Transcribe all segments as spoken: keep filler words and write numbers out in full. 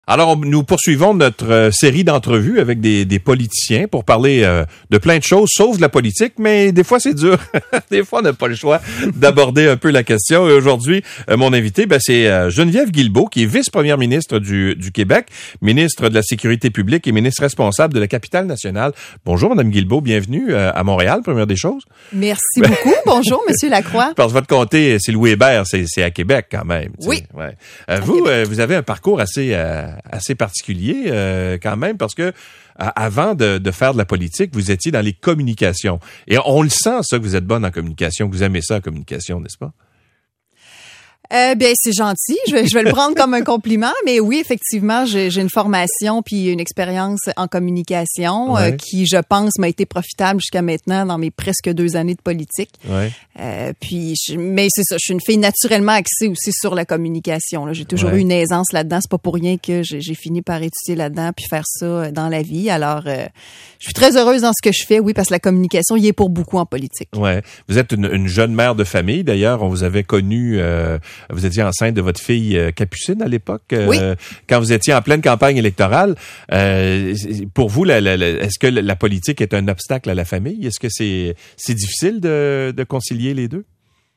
Alors, nous poursuivons notre euh, série d'entrevues avec des, des politiciens pour parler euh, de plein de choses, sauf de la politique, mais des fois, c'est dur. Des fois, on n'a pas le choix d'aborder un peu la question. Et aujourd'hui, euh, mon invité, ben, c'est euh, Geneviève Guilbeault, qui est vice-première ministre du, du Québec, ministre de la Sécurité publique et ministre responsable de la Capitale-Nationale. Bonjour, Madame Guilbeault, bienvenue euh, à Montréal, première des choses. Merci beaucoup. Bonjour, Monsieur Lacroix. Parce que votre comté, c'est Louis Hébert, c'est, c'est à Québec quand même. Oui. Ouais. Euh, vous, euh, vous avez un parcours assez... Euh, assez particulier euh, quand même, parce que à, avant de, de faire de la politique, vous étiez dans les communications. Et on le sent, ça, que vous êtes bonne en communication, que vous aimez ça en communication, n'est-ce pas? Euh, bien, c'est gentil. Je vais, je vais le prendre comme un compliment. Mais oui, effectivement, j'ai, j'ai une formation puis une expérience en communication ouais. euh, qui, je pense, m'a été profitable jusqu'à maintenant dans mes presque deux années de politique. Ouais. Euh, puis, je, mais c'est ça, je suis une fille naturellement axée aussi sur la communication. Là. J'ai toujours ouais. eu une aisance là-dedans. C'est pas pour rien que j'ai, j'ai fini par étudier là-dedans puis faire ça dans la vie. Alors, euh, je suis très heureuse dans ce que je fais, oui, parce que la communication y est pour beaucoup en politique. Ouais. Vous êtes une, une jeune mère de famille. D'ailleurs, on vous avait connu... Euh, vous étiez enceinte de votre fille euh, Capucine à l'époque, euh, oui. quand vous étiez en pleine campagne électorale. Euh, pour vous, la, la, la, est-ce que la politique est un obstacle à la famille? Est-ce que c'est, c'est difficile de, de concilier les deux?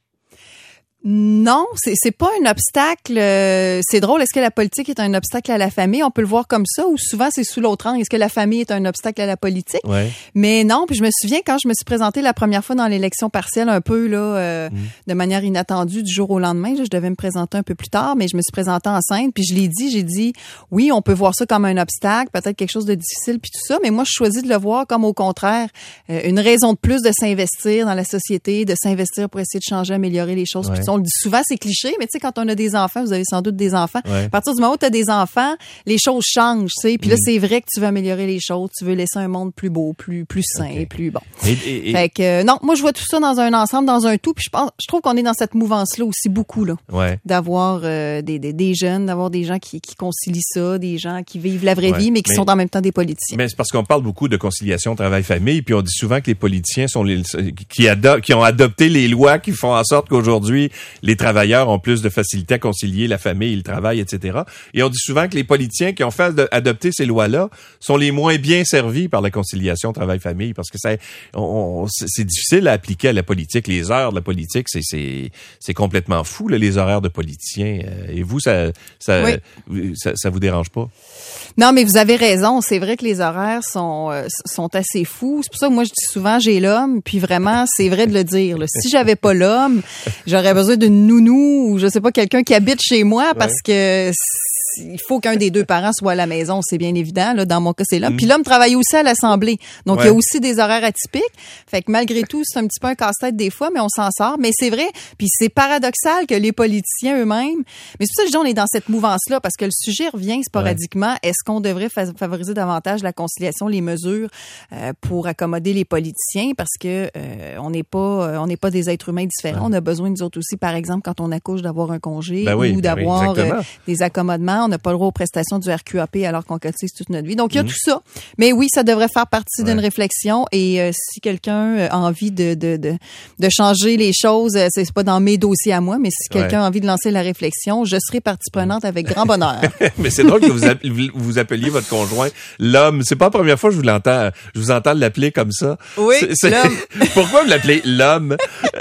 Non, c'est c'est pas un obstacle. Euh, c'est drôle. Est-ce que la politique est un obstacle à la famille? On peut le voir comme ça, ou souvent c'est sous l'autre angle. Est-ce que la famille est un obstacle à la politique? Ouais. Mais non. Puis je me souviens quand je me suis présentée la première fois dans l'élection partielle, un peu là, euh, mmh. de manière inattendue du jour au lendemain. Là, je devais me présenter un peu plus tard, mais je me suis présentée enceinte. Puis je l'ai dit, j'ai dit, oui, on peut voir ça comme un obstacle, peut-être quelque chose de difficile, puis tout ça. Mais moi, je choisis de le voir comme au contraire euh, une raison de plus de s'investir dans la société, de s'investir pour essayer de changer, améliorer les choses. Ouais. Puis on le dit souvent, c'est cliché, mais tu sais, quand on a des enfants, vous avez sans doute des enfants. Ouais. À partir du moment où tu as des enfants, les choses changent, tu sais. Puis là, mm. c'est vrai que tu veux améliorer les choses, tu veux laisser un monde plus beau, plus plus sain, okay. plus bon. Et, et, et... Fait que euh, non, moi je vois tout ça dans un ensemble, dans un tout. Puis je pense, je trouve qu'on est dans cette mouvance-là aussi beaucoup là, ouais. d'avoir euh, des, des des jeunes, d'avoir des gens qui qui concilient ça, des gens qui vivent la vraie ouais. vie, mais qui mais, sont en même temps des politiciens. Mais c'est parce qu'on parle beaucoup de conciliation travail-famille, puis on dit souvent que les politiciens sont les qui ado- qui ont adopté les lois qui font en sorte qu'aujourd'hui les travailleurs ont plus de facilité à concilier la famille, le travail, et cetera. Et on dit souvent que les politiciens qui ont fait adopter ces lois-là sont les moins bien servis par la conciliation travail-famille, parce que ça, on, on, c'est difficile à appliquer à la politique. Les heures de la politique, c'est c'est c'est complètement fou là, les horaires de politiciens. Et vous, ça ça, oui. ça ça vous dérange pas? Non, mais vous avez raison. C'est vrai que les horaires sont euh, sont assez fous. C'est pour ça que moi je dis souvent j'ai l'homme. Puis vraiment, c'est vrai de le dire. Là. Si j'avais pas l'homme, j'aurais besoin d'une nounou ou je sais pas quelqu'un qui habite chez moi parce ouais. que il faut qu'un des deux parents soit à la maison, c'est bien évident. Là, dans mon cas, c'est l'homme. Mmh. Puis l'homme travaille aussi à l'Assemblée. Donc, ouais. il y a aussi des horaires atypiques. Fait que malgré tout, c'est un petit peu un casse-tête des fois, mais on s'en sort. Mais c'est vrai. Puis c'est paradoxal que les politiciens eux-mêmes... Mais c'est pour ça que je dis on est dans cette mouvance-là, parce que le sujet revient sporadiquement. Ouais. Est-ce qu'on devrait favoriser davantage la conciliation, les mesures euh, pour accommoder les politiciens? Parce que euh, on n'est pas euh, on n'est pas des êtres humains différents. Ouais. On a besoin, nous autres aussi, par exemple, quand on accouche, d'avoir un congé ben oui, ou d'avoir ben oui, euh, des accommodements. On n'a pas le droit aux prestations du R Q A P alors qu'on cotise toute notre vie. Donc, il y a mmh. tout ça. Mais oui, ça devrait faire partie ouais. d'une réflexion. Et euh, si quelqu'un a envie de, de, de, de changer les choses, c'est pas dans mes dossiers à moi, mais si quelqu'un ouais. a envie de lancer la réflexion, je serai partie prenante avec grand bonheur. Mais c'est drôle que vous, app- vous appeliez votre conjoint l'homme. C'est pas la première fois que je vous l'entends, je vous entends l'appeler comme ça. Oui, c'est, c'est... l'homme. Pourquoi vous l'appelez l'homme?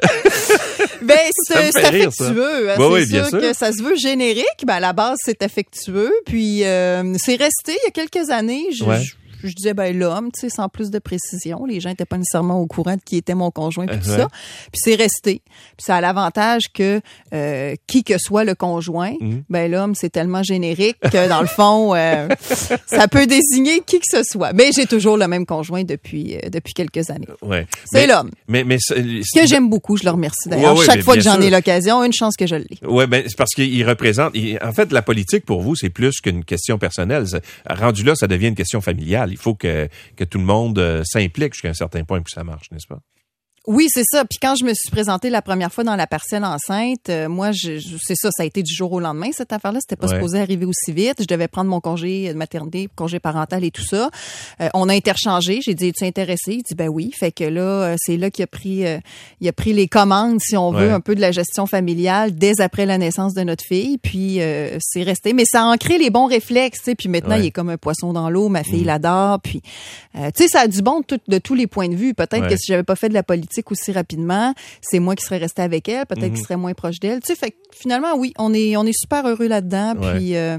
Ben, c'est, c'est affectueux. Hein, oui, c'est oui, sûr, bien sûr que ça se veut générique. Ben, à la base, c'est affectueux. Puis, euh, c'est resté il y a quelques années. Je, ouais. je, je disais, ben, l'homme, tu sais, sans plus de précision. Les gens n'étaient pas nécessairement au courant de qui était mon conjoint puis tout ouais. ça. Puis c'est resté. Puis ça a l'avantage que, euh, qui que soit le conjoint, mm-hmm. ben, l'homme, c'est tellement générique que, dans le fond, euh, ça peut désigner qui que ce soit. Mais j'ai toujours le même conjoint depuis, euh, depuis quelques années. Ouais. C'est mais, l'homme. Mais, mais, c'est... Que j'aime beaucoup, je le remercie d'ailleurs. Ouais, ouais, chaque fois que j'en sûr. ai l'occasion, une chance que je l'ai. Oui, ben, c'est parce qu'il représente, il, en fait, la politique pour vous, c'est plus qu'une question personnelle. Rendu là, ça devient une question familiale. Il faut que, que tout le monde euh, s'implique jusqu'à un certain point pour que ça marche, n'est-ce pas? Oui, c'est ça. Puis quand je me suis présentée la première fois dans la parcelle enceinte, euh, moi, je, je, c'est ça, ça a été du jour au lendemain, cette affaire-là. C'était pas ouais. supposé arriver aussi vite. Je devais prendre mon congé de maternité, congé parental et tout ça. Euh, on a interchangé. J'ai dit, es-tu intéressé? Il dit, ben oui. Fait que là, c'est là qu'il a pris, euh, il a pris les commandes, si on veut, ouais. un peu de la gestion familiale dès après la naissance de notre fille. Puis euh, c'est resté. Mais ça a ancré les bons réflexes, tu sais. Puis maintenant, ouais. il est comme un poisson dans l'eau. Ma fille mmh. l'adore. Puis, euh, tu sais, ça a du bon de, tout, de tous les points de vue. Peut-être ouais. que si j'avais pas fait de la politique aussi rapidement, c'est moi qui serais resté avec elle, peut-être mm-hmm. qu'il serait moins proche d'elle. Tu sais, fait que finalement, oui, on est on est super heureux là-dedans, ouais. puis euh,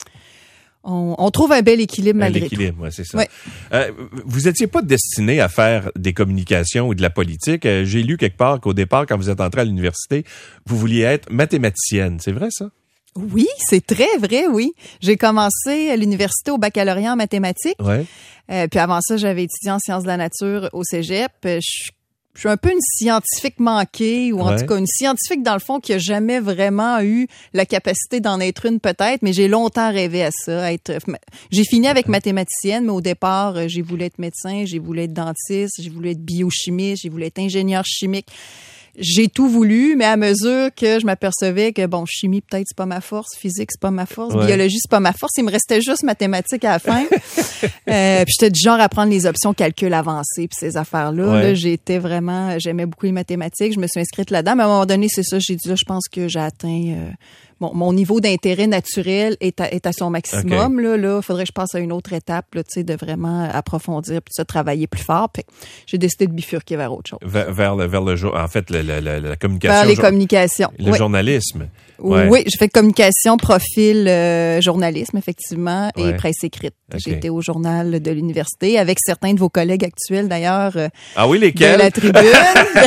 on, on trouve un bel équilibre malgré tout. L'équilibre, ouais, c'est ça. Ouais. Euh, vous étiez pas destiné à faire des communications ou de la politique. Euh, j'ai lu quelque part qu'au départ, quand vous êtes entré à l'université, vous vouliez être mathématicienne. C'est vrai, ça? Oui, c'est très vrai, oui. J'ai commencé à l'université au baccalauréat en mathématiques. Ouais. Euh, puis avant ça, j'avais étudié en sciences de la nature au cégep. Je suis Je suis un peu une scientifique manquée, ou en ouais. tout cas une scientifique dans le fond qui a jamais vraiment eu la capacité d'en être une peut-être, mais j'ai longtemps rêvé à ça. Être, j'ai fini avec mathématicienne, mais au départ, j'ai voulu être médecin, j'ai voulu être dentiste, j'ai voulu être biochimiste, j'ai voulu être ingénieur chimique. J'ai tout voulu, mais à mesure que je m'apercevais que, bon, chimie, peut-être, c'est pas ma force, physique, c'est pas ma force, ouais. biologie, c'est pas ma force, il me restait juste mathématiques à la fin. euh, puis j'étais du genre à prendre les options calcul avancé puis ces affaires-là. Ouais. Là, j'étais vraiment, j'aimais beaucoup les mathématiques, je me suis inscrite là-dedans, mais à un moment donné, c'est ça, j'ai dit, là, je pense que j'ai atteint... Euh, Bon, mon niveau d'intérêt naturel est à, est à son maximum. Okay. Là, là, faudrait que je passe à une autre étape, là, tu sais, de vraiment approfondir puis de travailler plus fort. Puis j'ai décidé de bifurquer vers autre chose. Vers, vers le, vers le jour, en fait, la, la, la, la communication. Vers les communications. Le oui. journalisme. Ouais. Oui, j'ai fait communication, profil, euh, journalisme, effectivement, et ouais. presse écrite. Okay. J'ai été au journal de l'université avec certains de vos collègues actuels, d'ailleurs. Euh, ah oui, lesquels? De la Tribune.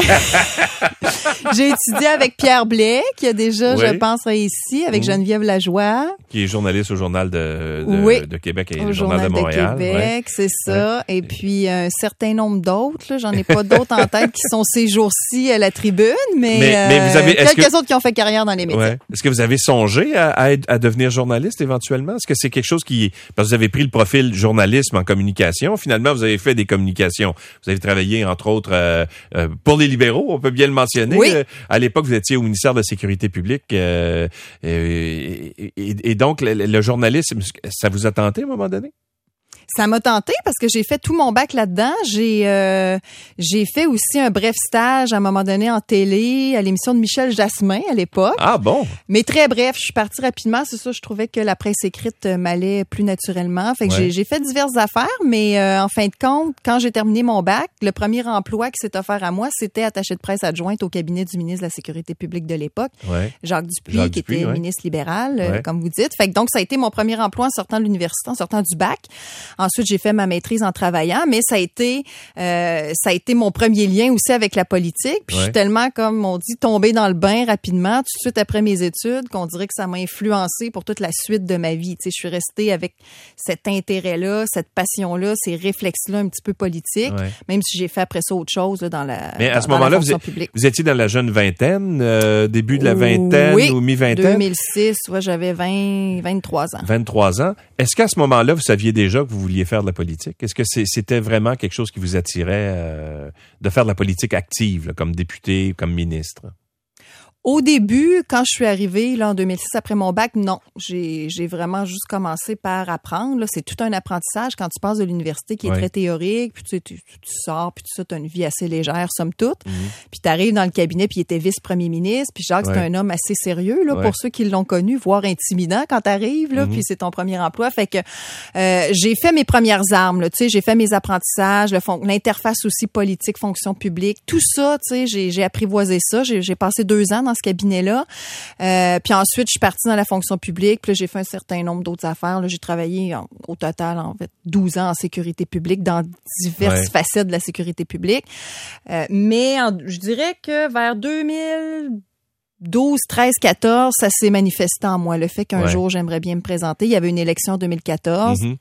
J'ai étudié avec Pierre Blais, qui a déjà, oui. je pense, réussi, avec mmh. Geneviève Lajoie. Qui est journaliste au Journal de, de, oui. de Québec et au le Journal, Journal de Montréal. De Québec, ouais. c'est ça. Ouais. Et puis, un certain nombre d'autres, là, j'en ai pas d'autres en tête qui sont ces jours-ci à la Tribune, mais, mais, euh, mais vous avez, quelques que... autres qui ont fait carrière dans les médias. Ouais. Est-ce que vous avez songé à, à, à devenir journaliste éventuellement? Est-ce que c'est quelque chose qui... Parce que vous avez pris le profil journalisme en communication. Finalement, vous avez fait des communications. Vous avez travaillé, entre autres, euh, euh, pour les libéraux, on peut bien le mentionner. Oui. Euh, à l'époque, vous étiez au ministère de la Sécurité publique. Euh, et, et, et donc, le, le journalisme, ça vous a tenté à un moment donné? Ça m'a tenté parce que j'ai fait tout mon bac là-dedans. J'ai euh, j'ai fait aussi un bref stage à un moment donné en télé à l'émission de Michel Jasmin à l'époque. Ah bon? Mais très bref, je suis partie rapidement. C'est ça, je trouvais que la presse écrite m'allait plus naturellement. Fait que ouais. j'ai, j'ai fait diverses affaires, mais euh, en fin de compte, quand j'ai terminé mon bac, le premier emploi qui s'est offert à moi, c'était attaché de presse adjointe au cabinet du ministre de la Sécurité publique de l'époque, ouais. Jacques Dupuis, Jacques qui Dupuis, était ouais. ministre libéral, ouais. euh, comme vous dites. Fait que donc, ça a été mon premier emploi en sortant de l'université, en sortant du bac. Ensuite, j'ai fait ma maîtrise en travaillant, mais ça a été euh, ça a été mon premier lien aussi avec la politique. Puis ouais. je suis tellement, comme on dit, tombée dans le bain rapidement, tout de suite après mes études, qu'on dirait que ça m'a influencée pour toute la suite de ma vie. Tu sais, je suis restée avec cet intérêt-là, cette passion-là, ces réflexes-là un petit peu politiques, ouais. même si j'ai fait après ça autre chose là, dans la Mais à dans, ce moment-là, vous, vous étiez dans la jeune vingtaine, euh, début de la vingtaine oui, ou mi-vingtaine? deux mille six, ouais, j'avais vingt, vingt-trois ans. vingt-trois ans. Est-ce qu'à ce moment-là, vous saviez déjà que vous vouliez faire de la politique? Est-ce que c'est, c'était vraiment quelque chose qui vous attirait euh, de faire de la politique active, là, comme député, comme ministre? Au début, quand je suis arrivée là en deux mille six après mon bac, non, j'ai j'ai vraiment juste commencé par apprendre. Là, c'est tout un apprentissage quand tu passes de l'université qui est ouais. très théorique, puis tu sais, tu, tu sors, puis tout ça, tu as une vie assez légère somme toute. Mm-hmm. Puis tu arrives dans le cabinet, puis il était vice-premier ministre, puis Jacques, ouais. c'est un homme assez sérieux là ouais. pour ceux qui l'ont connu, voire intimidant quand tu arrives là, mm-hmm. puis c'est ton premier emploi. Fait que euh, j'ai fait mes premières armes, là, tu sais, j'ai fait mes apprentissages, le fon- l'interface aussi politique, fonction publique, tout ça, tu sais, j'ai j'ai apprivoisé ça. J'ai j'ai passé deux ans dans ce cabinet-là. Euh, puis ensuite, je suis partie dans la fonction publique. Puis là, j'ai fait un certain nombre d'autres affaires. Là, j'ai travaillé en, au total, en fait, douze ans en sécurité publique dans diverses ouais. facettes de la sécurité publique. Euh, mais en, je dirais que vers deux mille douze, treize, quatorze, ça s'est manifesté en moi. Le fait qu'un ouais. jour, j'aimerais bien me présenter. Il y avait une élection en deux mille quatorze. Mm-hmm.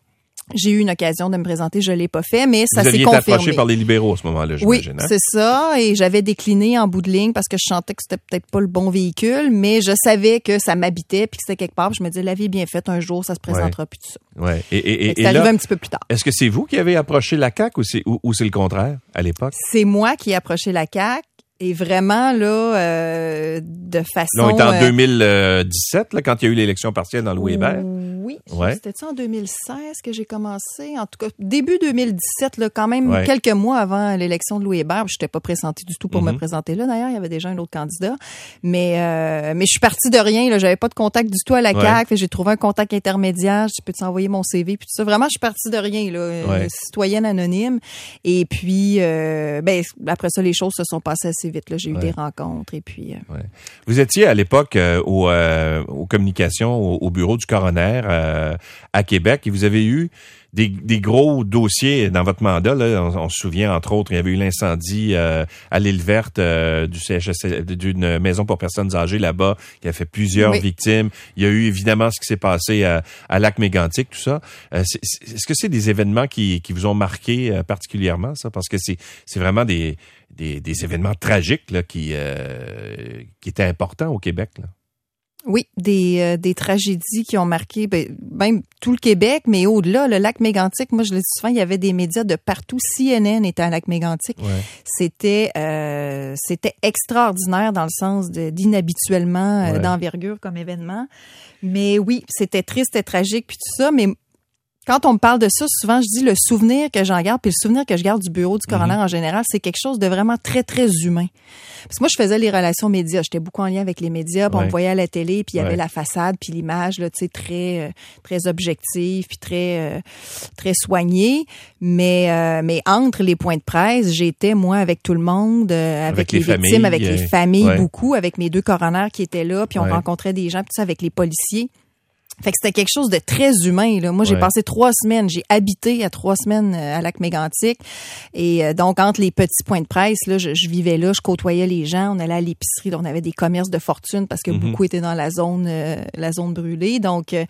J'ai eu une occasion de me présenter, je l'ai pas fait, mais ça Vous s'est aviez confirmé. été approché par les libéraux à ce moment-là, j'imagine. Oui, hein? c'est ça, et j'avais décliné en bout de ligne parce que je sentais que c'était peut-être pas le bon véhicule, mais je savais que ça m'habitait puis que c'était quelque part. Puis je me disais, la vie est bien faite, un jour, ça se présentera ouais. puis tout ça. Ouais. Et, et, et, c'est et arrivé là, un petit peu plus tard. Est-ce que c'est vous qui avez approché la C A Q ou c'est, ou, ou c'est le contraire à l'époque? C'est moi qui ai approché la C A Q. Et vraiment, là, euh, de façon... Là, on est en euh, deux mille dix-sept, là, quand il y a eu l'élection partielle dans Louis Hébert. Oui. Ouais. C'était-tu en deux mille seize que j'ai commencé? En tout cas, début deux mille dix-sept, là, quand même ouais. quelques mois avant l'élection de Louis Hébert. Je n'étais pas pressentée du tout pour mm-hmm. me présenter là. D'ailleurs, il y avait déjà un autre candidat. Mais euh, mais je suis partie de rien. Là, j'avais pas de contact du tout à la ouais. C A Q. J'ai trouvé un contact intermédiaire. Je peux t'envoyer mon C V puis tout ça. Vraiment, je suis partie de rien. Là, ouais. citoyenne anonyme. Et puis, euh, ben après ça, les choses se sont passées assez vite. Là, j'ai eu ouais. des rencontres et puis. Euh... Ouais. Vous étiez à l'époque euh, au, euh, aux communications au, au bureau du coroner euh, à Québec et vous avez eu des, des gros dossiers dans votre mandat. Là, on, on se souvient entre autres, il y avait eu l'incendie euh, à l'île verte euh, du C H S L, d'une maison pour personnes âgées là-bas qui a fait plusieurs oui. victimes. Il y a eu évidemment ce qui s'est passé à, à Lac-Mégantic, tout ça. Euh, c'est, est-ce que c'est des événements qui, qui vous ont marqué euh, particulièrement ça, parce que c'est, c'est vraiment des Des, des événements tragiques là, qui, euh, qui étaient importants au Québec. Là. Oui, des, euh, des tragédies qui ont marqué ben, même tout le Québec, mais au-delà, le lac Mégantic, moi je le dis souvent, il y avait des médias de partout. C N N était à lac Mégantic. Ouais. C'était euh, c'était extraordinaire dans le sens de, d'inhabituellement euh, ouais. d'envergure comme événement. Mais oui, c'était triste et tragique puis tout ça, mais quand on me parle de ça, souvent, je dis le souvenir que j'en garde, puis le souvenir que je garde du bureau du coroner mm-hmm. en général, c'est quelque chose de vraiment très, très humain. Parce que moi, je faisais les relations médias. J'étais beaucoup en lien avec les médias, puis ouais. on me voyait à la télé, puis il y avait ouais. la façade, puis l'image, là, tu sais, très, très objective, puis très, très soignée. Mais, euh, mais entre les points de presse, j'étais, moi, avec tout le monde, euh, avec, avec les, les victimes, familles, avec les familles, ouais. beaucoup, avec mes deux coroners qui étaient là, puis on ouais. rencontrait des gens, puis ça, avec les policiers. Fait que c'était quelque chose de très humain, là. Moi, j'ai ouais. passé trois semaines, j'ai habité à trois semaines à Lac-Mégantic. Et donc, entre les petits points de presse, là, je, je vivais là, je côtoyais les gens, on allait à l'épicerie, on avait des commerces de fortune parce que mm-hmm. beaucoup étaient dans la zone euh, la zone brûlée. Donc, euh,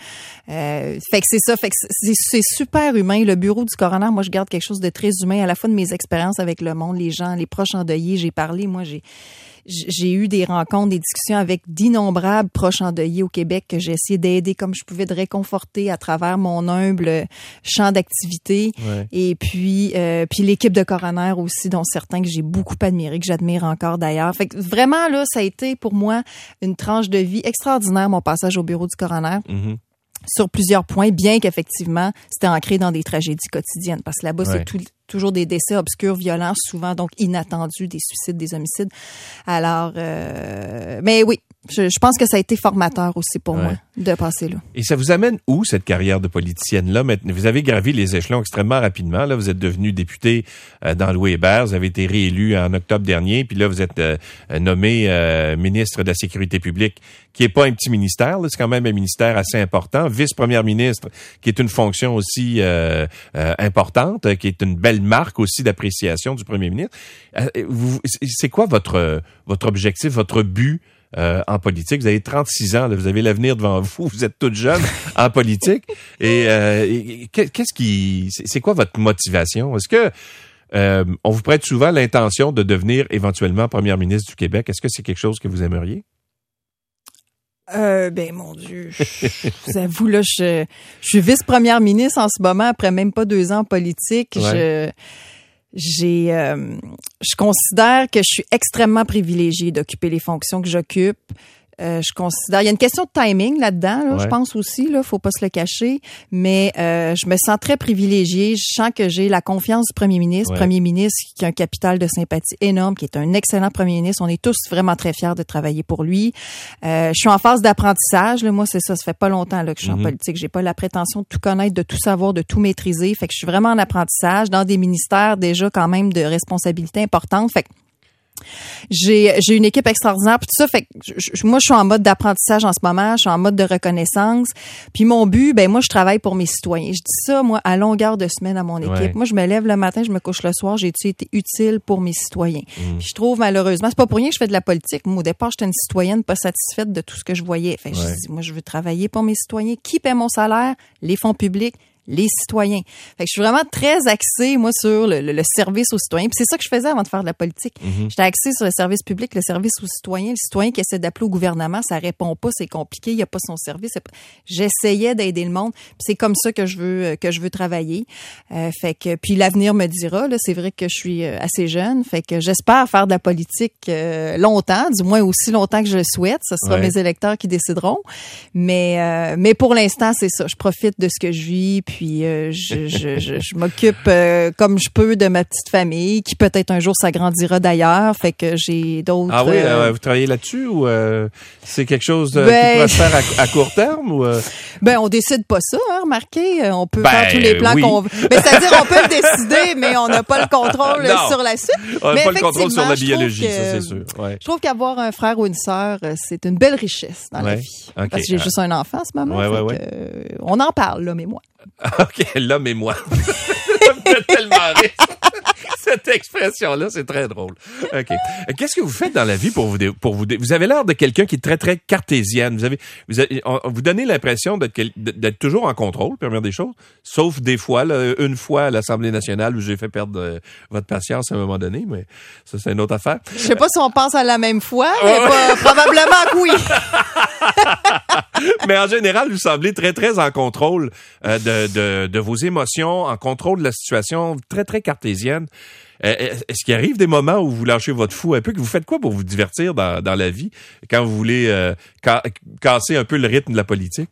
fait que c'est ça, fait que c'est, c'est super humain. Le bureau du coroner, moi, je garde quelque chose de très humain, à la fois de mes expériences avec le monde, les gens, les proches endeuillés. J'ai parlé, moi, j'ai J'ai eu des rencontres, des discussions avec d'innombrables proches endeuillés au Québec que j'ai essayé d'aider comme je pouvais, de réconforter à travers mon humble champ d'activité. Ouais. Et puis, euh, puis l'équipe de coroner aussi, dont certains que j'ai beaucoup admirés, que j'admire encore d'ailleurs. Fait que vraiment, là, ça a été pour moi une tranche de vie extraordinaire, mon passage au bureau du coroner. Mm-hmm. Sur plusieurs points, bien qu'effectivement, c'était ancré dans des tragédies quotidiennes. Parce que là-bas, ouais. c'est tout, toujours des décès obscurs, violents, souvent donc inattendus, des suicides, des homicides. Alors, euh, mais oui, je, je pense que ça a été formateur aussi pour ouais. moi de passer là. Et ça vous amène où, cette carrière de politicienne-là? Vous avez gravi les échelons extrêmement rapidement. Là, vous êtes devenu député euh, dans Louis Hébert. Vous avez été réélu en octobre dernier. Puis là, vous êtes euh, nommé euh, ministre de la Sécurité publique, qui est pas un petit ministère. Là, c'est quand même un ministère assez important. Vice-première ministre, qui est une fonction aussi euh, euh, importante, qui est une belle marque aussi d'appréciation du premier ministre. Euh, vous, c'est quoi votre votre objectif, votre but euh, en politique? Vous avez trente-six ans, là, vous avez l'avenir devant vous, vous êtes toute jeune en politique. Et, euh, et qu'est-ce qui, c'est quoi votre motivation? Est-ce que euh, on vous prête souvent l'intention de devenir éventuellement première ministre du Québec? Est-ce que c'est quelque chose que vous aimeriez? Euh, ben, mon Dieu, je vous avoue, là, je, je suis vice-première ministre en ce moment, après même pas deux ans en politique. Ouais. Je, j'ai, euh, je considère que je suis extrêmement privilégiée d'occuper les fonctions que j'occupe. Euh, je considère, il y a une question de timing là-dedans, là, ouais. je pense aussi, là, faut pas se le cacher, mais euh, je me sens très privilégiée. Je sens que j'ai la confiance du premier ministre, ouais. premier ministre qui a un capital de sympathie énorme, qui est un excellent premier ministre. On est tous vraiment très fiers de travailler pour lui. Euh, je suis en phase d'apprentissage. Là. Moi, c'est ça, ça fait pas longtemps là, que je suis mm-hmm. en politique. J'ai pas la prétention de tout connaître, de tout savoir, de tout maîtriser. Fait que je suis vraiment en apprentissage dans des ministères déjà quand même de responsabilités importantes. Fait que J'ai, j'ai une équipe extraordinaire puis tout ça, fait que je, moi je suis en mode d'apprentissage en ce moment, je suis en mode de reconnaissance. Puis mon but, ben moi je travaille pour mes citoyens. Je dis ça moi à longueur de semaine à mon équipe. Ouais. Moi je me lève le matin, je me couche le soir, j'ai été utile pour mes citoyens. Mmh. Puis je trouve malheureusement, c'est pas pour rien que je fais de la politique. Moi au départ, j'étais une citoyenne pas satisfaite de tout ce que je voyais. Fait que ouais. je dis moi je veux travailler pour mes citoyens, qui paie mon salaire, les fonds publics, les citoyens. Fait que je suis vraiment très axée, moi, sur le, le, le service aux citoyens. Puis c'est ça que je faisais avant de faire de la politique. Mm-hmm. J'étais axée sur le service public, le service aux citoyens. Le citoyen qui essaie d'appeler au gouvernement, ça répond pas, c'est compliqué, il y a pas son service. J'essayais d'aider le monde. Puis c'est comme ça que je veux que je veux travailler. Euh, fait que puis l'avenir me dira. Là, c'est vrai que je suis assez jeune. Fait que j'espère faire de la politique euh, longtemps, du moins aussi longtemps que je le souhaite. Ce sera ouais. mes électeurs qui décideront. Mais euh, mais pour l'instant, c'est ça. Je profite de ce que je vis. Puis Puis euh, je, je, je, je m'occupe euh, comme je peux de ma petite famille, qui peut-être un jour s'agrandira d'ailleurs. Fait que j'ai d'autres. Ah oui, euh, vous travaillez là-dessus ou euh, c'est quelque chose euh, ben, qui pourrait se faire à, à court terme ou euh... Ben on décide pas ça, hein, remarquez. On peut ben, faire tous les plans oui. qu'on veut. Ben, c'est-à-dire on peut le décider, mais on n'a pas le contrôle non, sur la suite. On n'a mais pas le contrôle sur la biologie, que, ça c'est sûr. Ouais. Je trouve qu'avoir un frère ou une sœur, c'est une belle richesse dans ouais. la vie. Okay. Parce que j'ai ah. juste un enfant en ce moment. Ouais, ouais, ouais. Que, euh, on en parle, l'homme et moi. OK, l'homme et moi. Ça me fait tellement rire. Cette expression-là, c'est très drôle. OK. Qu'est-ce que vous faites dans la vie pour vous dé- pour vous dé- vous avez l'air de quelqu'un qui est très très cartésienne. Vous avez vous avez, on, vous donnez l'impression d'être d'être toujours en contrôle, première des choses, sauf des fois là, une fois à l'Assemblée nationale où j'ai fait perdre euh, votre patience à un moment donné, mais ça c'est une autre affaire. Je sais pas si on pense à la même fois, mais pas, probablement que oui. Mais en général, vous semblez très, très en contrôle euh, de, de, de vos émotions, en contrôle de la situation, très, très cartésienne. Euh, est-ce qu'il arrive des moments où vous lâchez votre fou un peu, que vous faites quoi pour vous divertir dans, dans la vie, quand vous voulez euh, ca- casser un peu le rythme de la politique?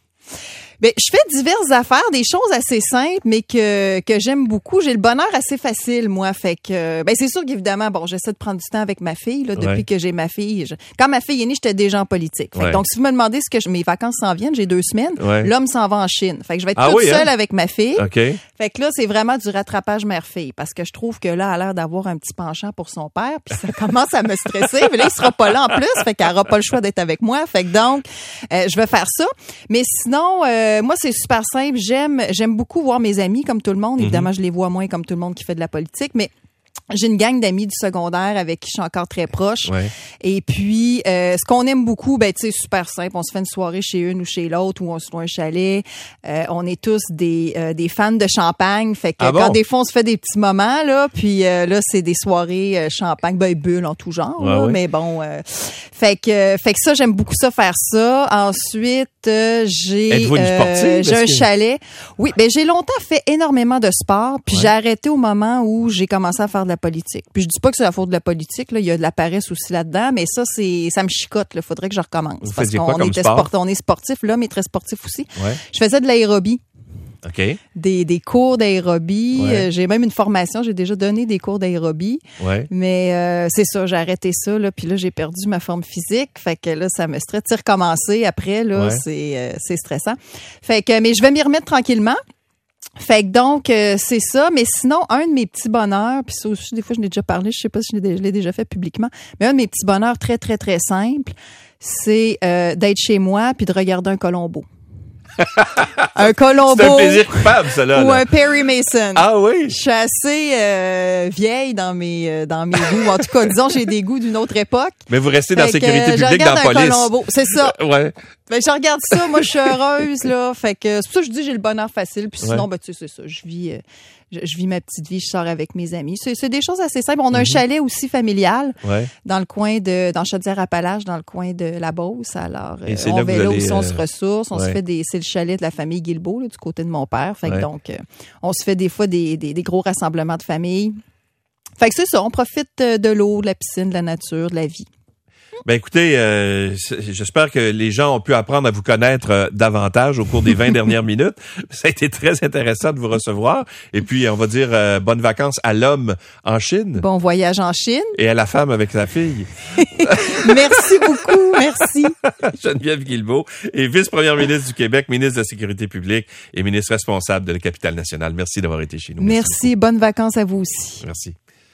Ben, je fais diverses affaires, des choses assez simples, mais que que j'aime beaucoup. J'ai le bonheur assez facile, moi. Fait que, ben c'est sûr qu'évidemment, bon, j'essaie de prendre du temps avec ma fille là, depuis ouais. que j'ai ma fille. Je, quand ma fille est née, j'étais déjà en politique. Fait que, ouais. donc, si vous me demandez ce que je, mes vacances s'en viennent, j'ai deux semaines. Ouais. L'homme s'en va en Chine. Fait que je vais être ah toute oui, seule hein? avec ma fille. Okay. Fait que là, c'est vraiment du rattrapage mère-fille, parce que je trouve que là, elle a l'air d'avoir un petit penchant pour son père, puis ça commence à me stresser. Mais là, il sera pas là en plus, fait qu'elle aura pas le choix d'être avec moi. Fait que donc, euh, je vais faire ça. Mais sinon, euh, moi, c'est super simple. J'aime, j'aime beaucoup voir mes amis comme tout le monde. Évidemment, mm-hmm. je les vois moins comme tout le monde qui fait de la politique, mais j'ai une gang d'amis du secondaire avec qui je suis encore très proche. Ouais. Et puis, euh, ce qu'on aime beaucoup, ben tu sais, super simple. On se fait une soirée chez une ou chez l'autre, ou on se loue un chalet. Euh, on est tous des euh, des fans de champagne. Fait que ah quand bon? des fois on se fait des petits moments là, puis euh, là c'est des soirées euh, champagne, ben bulles en tout genre. Ouais, là, ouais. Mais bon, euh, fait que fait que ça j'aime beaucoup ça faire ça. Ensuite, euh, j'ai Êtes-vous une sportive? euh, j'ai un que... chalet. Oui, ben j'ai longtemps fait énormément de sport, puis ouais. j'ai arrêté au moment où j'ai commencé à faire de la politique. Puis je dis pas que c'est la faute de la politique, là, il y a de la paresse aussi là-dedans, mais ça c'est ça me chicote, là, faudrait que je recommence. Vous parce faisiez qu'on quoi comme était sport? sport, on est sportif là, mais très sportif aussi. Ouais. Je faisais de l'aérobie. OK. Des des cours d'aérobie, ouais. euh, j'ai même une formation, j'ai déjà donné des cours d'aérobie. Ouais. Mais euh, c'est ça, j'ai arrêté ça là, puis là j'ai perdu ma forme physique, fait que là ça me stresse. Tu sais, recommencer après là, ouais. c'est euh, c'est stressant. Fait que mais je vais m'y remettre tranquillement. Fait que donc, euh, c'est ça. Mais sinon, un de mes petits bonheurs, puis ça aussi, des fois, je l'ai déjà parlé, je sais pas si je l'ai, je l'ai déjà fait publiquement, mais un de mes petits bonheurs très, très, très simples, c'est euh, d'être chez moi puis de regarder un Colombo. Un Colombo. C'est un plaisir coupable, ça, là. Ou là. un Perry Mason. Ah oui? Je suis assez euh, vieille dans mes euh, dans mes goûts. En tout cas, disons, j'ai des goûts d'une autre époque. Mais vous restez dans fait sécurité que, publique, dans la police. Colombo. C'est ça. Ouais. Ben, je regarde ça, moi je suis heureuse là, fait que c'est pour ça que je dis j'ai le bonheur facile, puis sinon ouais. ben tu sais c'est ça, je vis euh, je, je vis ma petite vie, je sors avec mes amis. C'est, c'est des choses assez simples. On a mm-hmm. un chalet aussi familial ouais. dans le coin de dans Chaudière-Appalaches, dans le coin de la Beauce. Alors euh, on va là où allez, on euh... se ressource, on ouais. se fait des c'est le chalet de la famille Guilbeault là, du côté de mon père. Fait que ouais. donc euh, on se fait des fois des, des des gros rassemblements de famille. Fait que c'est ça, on profite de l'eau, de la piscine, de la nature, de la vie. Ben écoutez, euh, j'espère que les gens ont pu apprendre à vous connaître euh, davantage au cours des vingt dernières minutes. Ça a été très intéressant de vous recevoir. Et puis, on va dire euh, bonnes vacances à l'homme en Chine. Bon voyage en Chine. Et à la femme avec sa fille. Merci beaucoup, merci. Geneviève Guilbeault est vice-première ministre du Québec, ministre de la Sécurité publique et ministre responsable de la capitale nationale. Merci d'avoir été chez nous. Merci, Merci bonnes vacances à vous aussi. Merci.